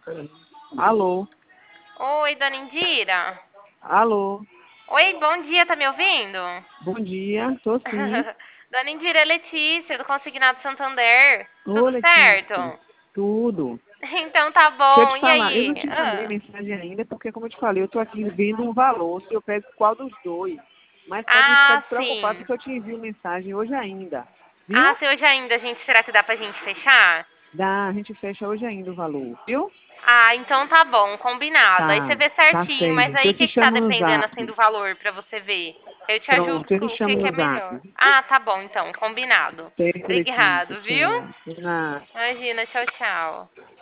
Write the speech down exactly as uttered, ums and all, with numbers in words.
Alô? Oi, dona Indira. Alô? Oi, bom dia, tá me ouvindo? Bom dia, tô sim. Dona Indira, é Letícia, do Consignado Santander. Ô, Tudo Letícia. certo? Tudo. Então tá Deixa eu bom, te e falar, eu não aí? te mandei Ah, mensagem ainda, porque como eu te falei, eu tô aqui vendo um valor, se eu pego qual dos dois. Mas pode não ficar ah, despreocupado sim. que eu te envio mensagem hoje ainda. Ah, Viu? se hoje ainda, gente, será que dá pra gente fechar? Dá, a gente fecha hoje ainda o valor, viu? Ah, então tá bom, combinado. Aí você Tá, vê tá certinho, mas certo. aí Eu o que te que tá chamo no dependendo, assim, zap. do valor pra você ver? Eu te ajudo Pronto, eu com te o que chamo que é no zap. melhor. Ah, tá bom, então, combinado. Certo, Letícia, Obrigado, viu? tchau. De nada. Imagina, tchau, tchau.